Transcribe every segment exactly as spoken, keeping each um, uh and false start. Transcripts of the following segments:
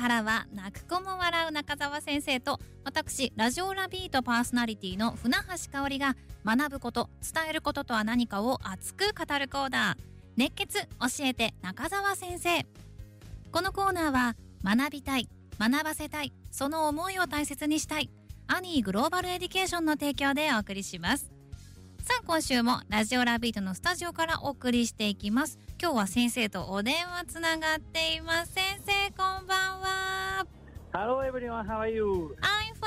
からは泣く子も笑う中澤先生と、私ラジオラビートパーソナリティの船橋香織が学ぶこと、伝えることとは何かを熱く語るコーナー、熱血教えて中澤先生。このコーナーは学びたい、学ばせたい、その思いを大切にしたいアニーグローバルエデュケーションの提供でお送りします。さあ今週もラジオラビートのスタジオからお送りしていきます。今日は先生とお電話つながっています。先生こんばんは。 Hello everyone, how are you? I'm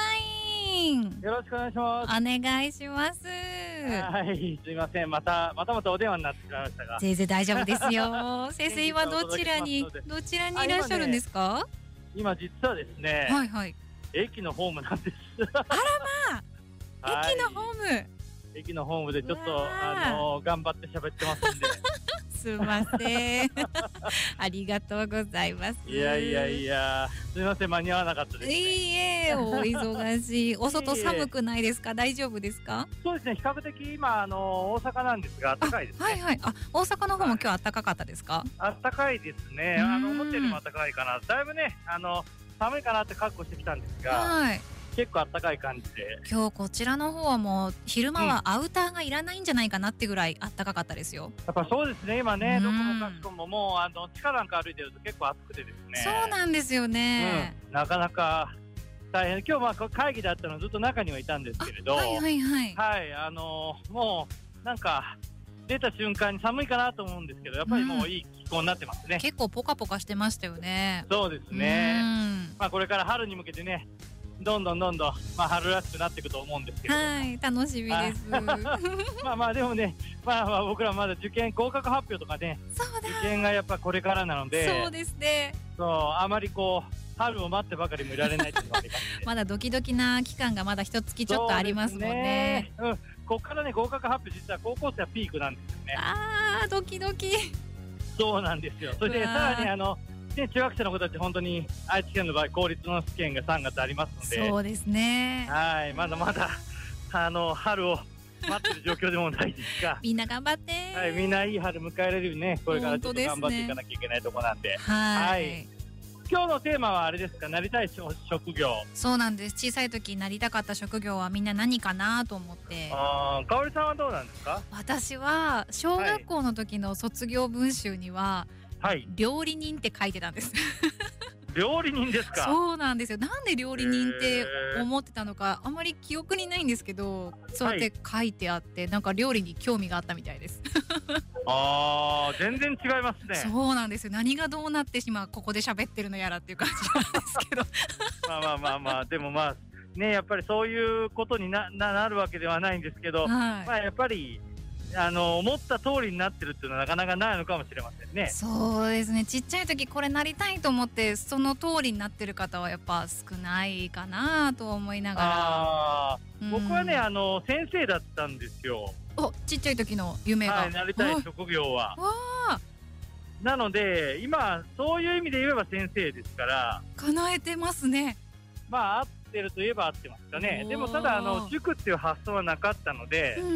fine。 よろしくお願いします。 お願いします。 はい、すいません、またまたまたお電話になってしまいましたが。 全然大丈夫ですよ。先生今どちらにどちらにいらっしゃるんですか？ 今実はですね、 はいはい。 駅のホームなんです。 あらまあ、駅のホーム。 駅のホームでちょっとあの頑張って喋ってますんで。 すいません。ありがとうございます。 いやいやいや、すみません、間に合わなかったです、ね。 いいえ、お忙しい。お外寒くないですか？大丈夫ですか？ そうですね、比較的今あの大阪なんですが暖かいですね。 はいはい。あ、大阪の方も今日暖かかったですか？ はい、暖かいですね。あの思ったよりも暖かいかな。だいぶね、あの寒いかなって覚悟してきたんですが。はい。結構暖かい感じで、 今日こちらの方はもう昼間はアウターがいらないんじゃないかなってぐらい暖かかったですよ。 やっぱそうですね、今ね、どこもかしこももうあの地下なんか歩いてると結構暑くてですね。 そうなんですよね、 うん、なかなか大変。今日まあ会議だったのずっと中にはいたんですけれど、 はいはいはいはい、あのー、もうなんか出た瞬間に寒いかなと思うんですけど、やっぱりもういい気候になってますね、うん、 結構ポカポカしてましたよね。 そうですね、まあこれから春に向けてね、どんどんどんどん、まあ、春らしくなっていくと思うんですけど、 はい、楽しみです。 まあまあでもね、まあまあ僕らまだ受験合格発表とかね、 そうだ、 受験がやっぱこれからなので、 そうですね、 そうあまりこう春を待ってばかりもいられないっていうのがありましてまだドキドキな期間がまだ一月ちょっとありますもんね。 うん、ここからね合格発表、実は高校生はピークなんですよね。 あードキドキ。 そうなんですよ。そしてさらにあの中学生の子たち、本当に愛知県の場合公立の試験がさんがつありますので、 そうですね、 はい、まだまだあの春を待ってる状況でもないですがみんな頑張って、 はい、みんないい春迎えられるね、これからちょっと頑張っていかなきゃいけないところなんで、 はい、はい、 今日のテーマはあれですか、なりたい職業。 そうなんです。小さい時なりたかった職業はみんな何かなと思って。 あー、かおりさんはどうなんですか？ 私は小学校の時の卒業文集には、はい、料理人って書いてたんです料理人ですか？ そうなんですよ。なんで料理人って思ってたのかあまり記憶にないんですけど、そうやって書いてあって、はい、なんか料理に興味があったみたいですあー、全然違いますね。 そうなんですよ。何がどうなってしまうここで喋ってるのやらっていう感じなんですけどまあまあまあまあ、でもまあね、やっぱりそういうことに な, な, なるわけではないんですけど、はい、まあやっぱりあの思った通りになってるっていうのはなかなかないのかもしれませんね。 そうですね。ちっちゃい時これなりたいと思ってその通りになってる方はやっぱ少ないかなと思いながら。 あ、うん、僕はね、あの先生だったんですよ。 お、ちっちゃい時の夢が、 はい、なりたい職業は。なので今そういう意味で言えば先生ですから叶えてますね。 まあ合ってるといえば合ってますかね。でもただあの塾っていう発想はなかったので、うんうんうん、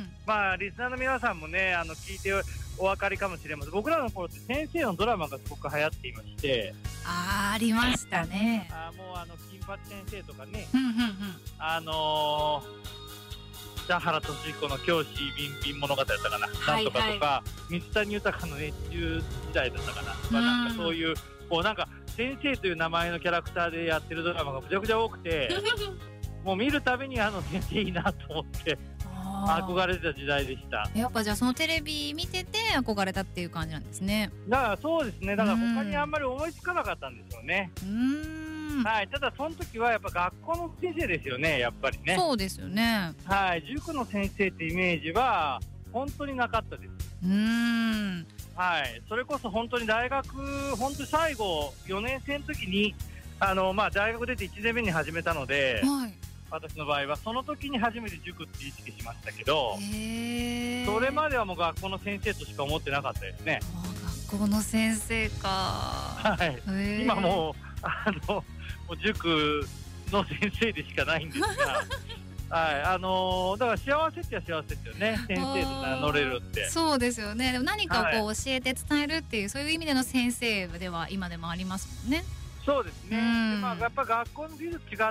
まあリスナーの皆さんもね、あの聞いてお分かりかもしれません。僕らの頃って先生のドラマがすごく流行っていまして、 あー、ありましたね。 あ、もうあの金八先生とかね、 うんうんうん、 あのー、田原俊彦の教師ビンビン物語だったかな、はいはい、なんとかとか水谷豊の熱中時代だったかな、まあ、なんかそういうこうなんか先生という名前のキャラクターでやってるドラマがむちゃくちゃ多くてもう見るたびにあの先生いいなと思って憧れてた時代でした。 やっぱじゃあそのテレビ見てて憧れたっていう感じなんですね。 だからそうですね、だから他にあんまり思いつかなかったんですよね。 うーん、 はい、ただその時はやっぱ学校の先生ですよね、やっぱりね。 そうですよね。 はい、塾の先生ってイメージは本当になかったです。 うーん、 はい、それこそ本当に大学、本当に最後よねん生の時にあの、まあ、大学出ていちねんめに始めたので、はい、私の場合はその時に初めて塾って意識しましたけど、へー、それまではもう学校の先生としか思ってなかったですね。 学校の先生か、 はい、今もうあのもう塾の先生でしかないんですがはい、あのー、だから幸せっちゃ幸せですよね、先生と名乗れるって。 そうですよね。でも何かこう教えて伝えるっていう、はい、そういう意味での先生では今でもありますもんね。 そうですね、 うんでまあ、やっぱ学校の技術違って、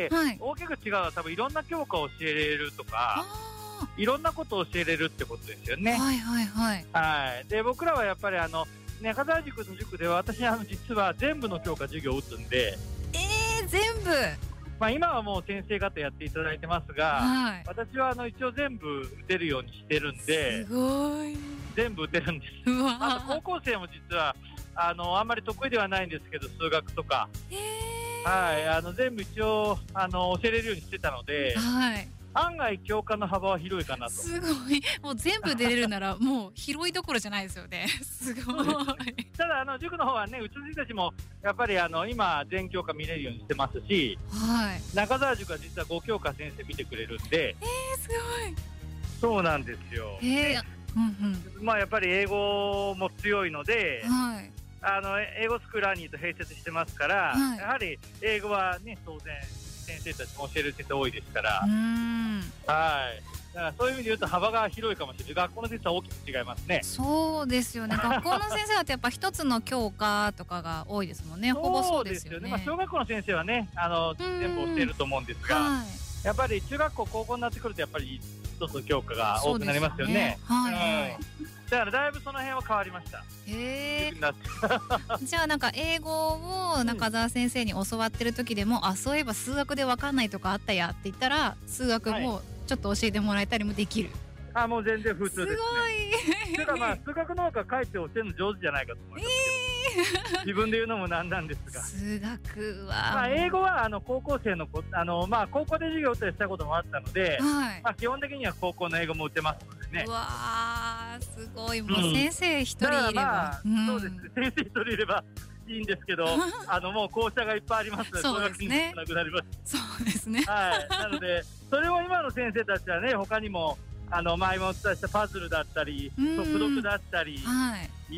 はい、 大きく違うのは多分いろんな教科を教えれるとか、 あいろんなことを教えれるってことですよね。 はいはいはい。 はい、で僕らはやっぱりあの中澤塾の塾では私あの実は全部の教科授業を打つんで、 えー、全部。 まあ、今はもう先生方やっていただいてますが、 はい、 私はあの一応全部打てるようにしてるんで、 すごい。 全部打てるんです。 うわあと高校生も実はあのあんまり得意ではないんですけど、数学とか、 えはい、あの全部一応あの教えれるようにしてたので、 はい、 案外教科の幅は広いかなと。 すごい。もう全部出れるならもう広いどころじゃないですよね。すごい。 ただあの塾の方はね、うちの人たちもやっぱりあの今全教科見れるようにしてますし、 はい、 中澤塾は実はご教科先生見てくれるんで。 えー、すごい。 そうなんですよ。 えー、うんうん、まあやっぱり英語も強いので、 はい、 あの英語スクールラーニーと併設してますから、 はい、 やはり英語はね当然先生たちも教える先生多いですから、 うーん、 はい。だからそういう意味で言うと幅が広いかもしれない。学校の先生は大きく違いますね。 そうですよね。学校の先生だとやっぱ一つの教科とかが多いですもんね。ほぼそうですよね。 まあ小学校の先生はね、あの全部教えると思うんですが、 はい、 やっぱり中学校高校になってくるとやっぱり一つの教科が多くなりますよね。 はいはい。 だからだいぶその辺は変わりました。 へえ。じゃあなんか英語を中澤先生に教わってる時でも、うん、あ、そういえば数学で分かんないとかあったやって言ったら数学もちょっと教えてもらえたりもできる。 はい、あ、もう全然普通ですね。 すごい。 てかまあ数学の方がかえって教えるの上手じゃないかと思いますけど、えー、自分で言うのもなんなんですが。 数学は、 まあ、英語はあの高校生のこあの、まあ、高校で授業をしたこともあったので、 はい、 まあ、基本的には高校の英語も打てますのでね。 うわー、すごい。もう先生一人いれば、うん、 まあ、うん、そうですね、先生一人いればいいんですけどあのもう校舎がいっぱいありますので、 そうですね、 なくなります。 そうですね、 はい、なのでそれを今の先生たちはね、他にもあの前もお伝えしたパズルだったり速読だったり、はい、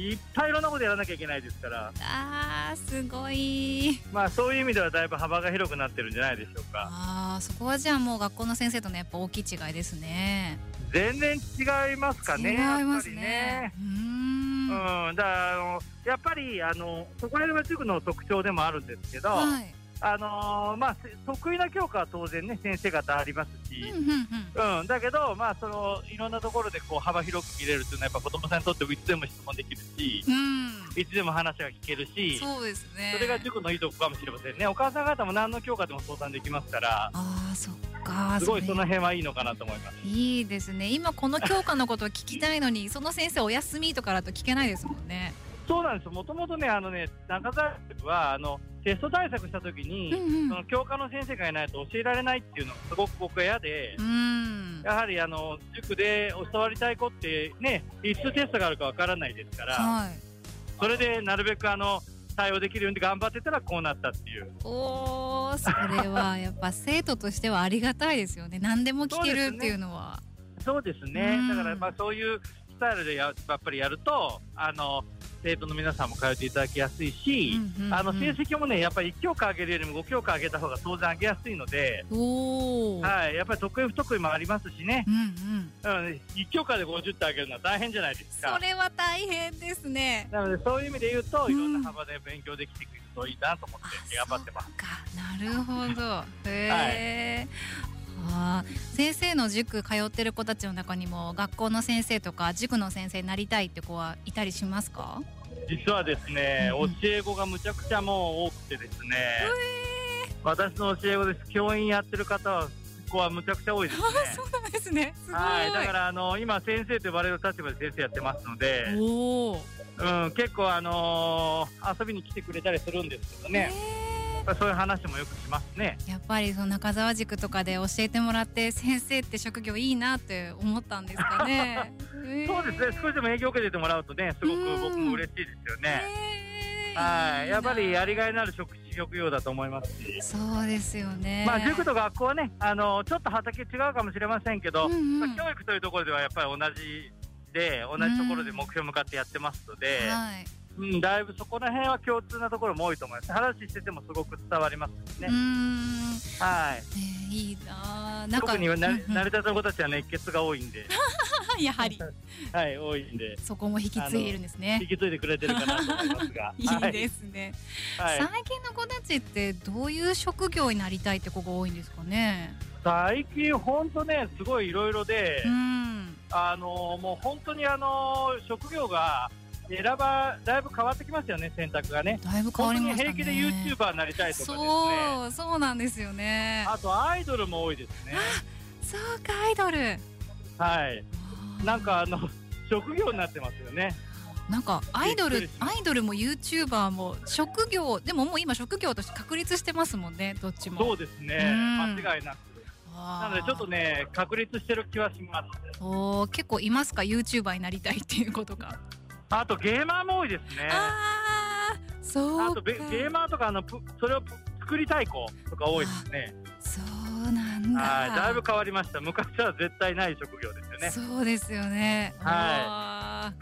いっぱいいろんなことやらなきゃいけないですから。 あー、すごい。 まあそういう意味ではだいぶ幅が広くなってるんじゃないでしょうか。 あー、そこはじゃあもう学校の先生とのやっぱ大きい違いですね。 全然違いますかね。 違いますね。 うーん、うん、だからあのやっぱりあのそこら辺が塾の特徴でもあるんですけど、はい、あのー、まあ得意な教科は当然ね先生方ありますし、うん、うんうん、だけどまあそのいろんなところでこう幅広く見れるっていうのはやっぱ子供さんにとってもいつでも質問できるし、うん、いつでも話が聞けるし、 そうですね、 それが塾のいいとこかもしれませんね。お母さん方も何の教科でも相談できますから、 あー、そっか、 すごいその辺はいいのかなと思います。 いいですね。今この教科のことを聞きたいのにその先生お休みとかだと聞けないですもんね。 そうなんですよ。もともとね、あのね、中澤塾はあのテスト対策したときに、うんうん、その教科の先生がいないと教えられないっていうのがすごく僕は嫌で、うん、やはりあの塾で教わりたい子ってね、いつテストがあるかわからないですから、はい、それでなるべくあの対応できるように頑張ってたらこうなったっていう。 おー、それはやっぱ生徒としてはありがたいですよね。何でも聞けるっていうのは。 そうですね。だからまあそういうスタイルで や, やっぱりやるとあの生徒の皆さんも通っていただきやすいし、うんうんうん、あの成績もねやっぱりいち教科上げるよりもご教科上げた方が当然上げやすいので、お、はい、やっぱり得意不得意もありますしね、うんうん、いち教科でごじゅって上げるのは大変じゃないですか。 それは大変ですね。 なのでそういう意味で言うと、うん、いろんな幅で勉強できてくるといいなと思って頑張ってます。 なるほど。へー、はい、あ、先生の塾通ってる子たちの中にも学校の先生とか塾の先生になりたいって子はいたりしますか？ 実はですね、うん、教え子がむちゃくちゃもう多くてですね、私の教え子です。教員やってる方は子はむちゃくちゃ多いですね。 そうなんですね。すごい。 はい、だからあの今先生と呼ばれる立場で先生やってますので、お、うん、結構あのー、遊びに来てくれたりするんですけどね、そういう話もよくしますね。 やっぱりその中澤塾とかで教えてもらって先生って職業いいなって思ったんですかね。 そうですね、少しでも影響を受けてもらうとね、すごく僕も嬉しいですよね。はい、やっぱりやりがいのある職職業だと思いますし。 そうですよね。 まあ塾と学校はね、あのちょっと畑違うかもしれませんけど、うんうん、まあ、教育というところではやっぱり同じで同じところで目標向かってやってますので、うん、はい、うん、だいぶそこら辺は共通なところも多いと思います。話しててもすごく伝わりますね。うーん、はい、 えー、いいな。なんか特に成り立ての子たちは熱血が多いんでやはりはい、多いんで、 そこも引き継いでるんですね。 引き継いでくれてるかなと思いますがいいですね、 はいはい、 最近の子たちってどういう職業になりたいって子が多いんですかね。 最近本当ね、すごいいろいろで、 うん、 あのもう本当にあの職業が選ばだいぶ変わってきますよね、選択がね。 だいぶ変わりましたね。 本当に平気で YouTuber になりたいとかですね。 そうそうなんですよね。 あとアイドルも多いですね。 そうか、アイドル、 はい、なんかあの職業になってますよね。 なんかアイドルアイドルも YouTuber も職業でも、もう今職業として確立してますもんね、どっちも。 そうですね、間違いなく。なのでちょっとね、確立してる気はします。 おー、結構いますか、 YouTuber になりたいっていうことが。 あとゲーマーも多いですね。 あー、そうか。 あとゲーマーとかあのそれを作りたい子とか多いですね。 そうなんだ。 はい、だいぶ変わりました。昔は絶対ない職業ですよね。 そうですよね。 はい。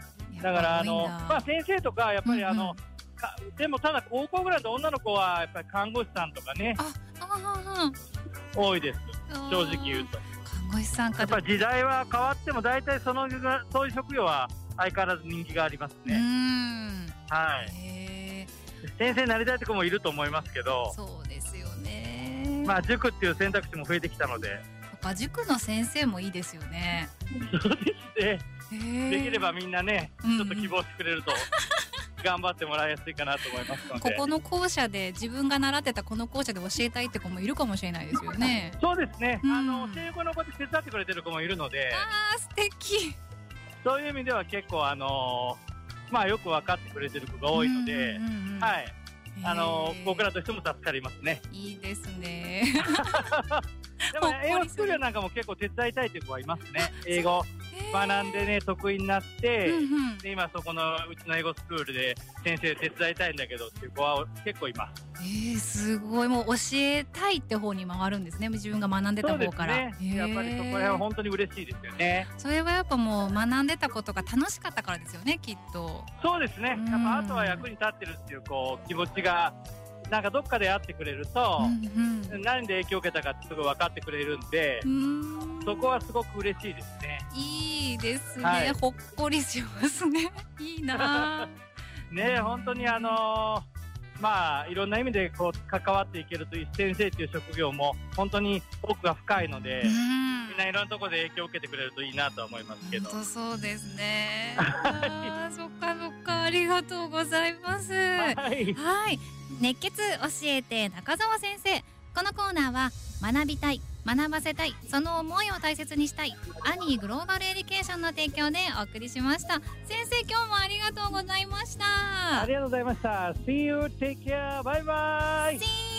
だからあのまあ先生とかやっぱりあの、うんうん、かでもただ高校ぐらいの女の子はやっぱり看護師さんとかね、ああ多いです。正直言うと。 看護師さんか。 やっぱり時代は変わっても大体そのそういう職業は相変わらず人気がありますね。うん、はい。先生になりたいところもいると思いますけど。 そうですよね。 まあ塾っていう選択肢も増えてきたので。 塾の先生もいいですよね。 そうですね。できればみんなね、ちょっと希望してくれると頑張ってもらいやすいかなと思いますので。 ここの校舎で自分が習ってたこの校舎で教えたいって子もいるかもしれないですよね。 そうですね。うん、あの英語の子で手伝ってくれてる子もいるので。 あー、素敵。 そういう意味では結構あのー、まあよく分かってくれてる子が多いので、はい、あのー、僕らとしても助かりますね。 いいですね。 でも、ね、英語作るなんかも結構手伝いたいという子はいますね。英語学んでね、得意になって、うんうん、で今そこのうちの英語スクールで先生手伝いたいんだけどっていう子は結構います。 えー、すごい。もう教えたいって方に回るんですね、自分が学んでた方から。 そうですね、やっぱりそこら辺は本当に嬉しいですよね。 それはやっぱもう学んでたことが楽しかったからですよね、きっと。 そうですね、やっぱあとは役に立ってるっていうこう気持ちがなんかどっかで会ってくれると、うんうん、何で影響を受けたかってすぐ分かってくれるんで、うんそこはすごく嬉しいですね。 いいですね、はい、ほっこりしますね。いいなね。本当にあのー、まあいろんな意味でこう関わっていけるという先生という職業も本当に奥が深いので、みんないろんなところで影響を受けてくれるといいなと思いますけど。 本当そうですね。あそっかそっか、ありがとうございます。はい、はい、熱血教えて中澤先生。このコーナーは学びたい、学ばせたい、その思いを大切にしたいアニーグローバルエデュケーションの提供でお送りしました。先生、今日もありがとうございました。 ありがとうございました。 See you, take care, bye bye. See you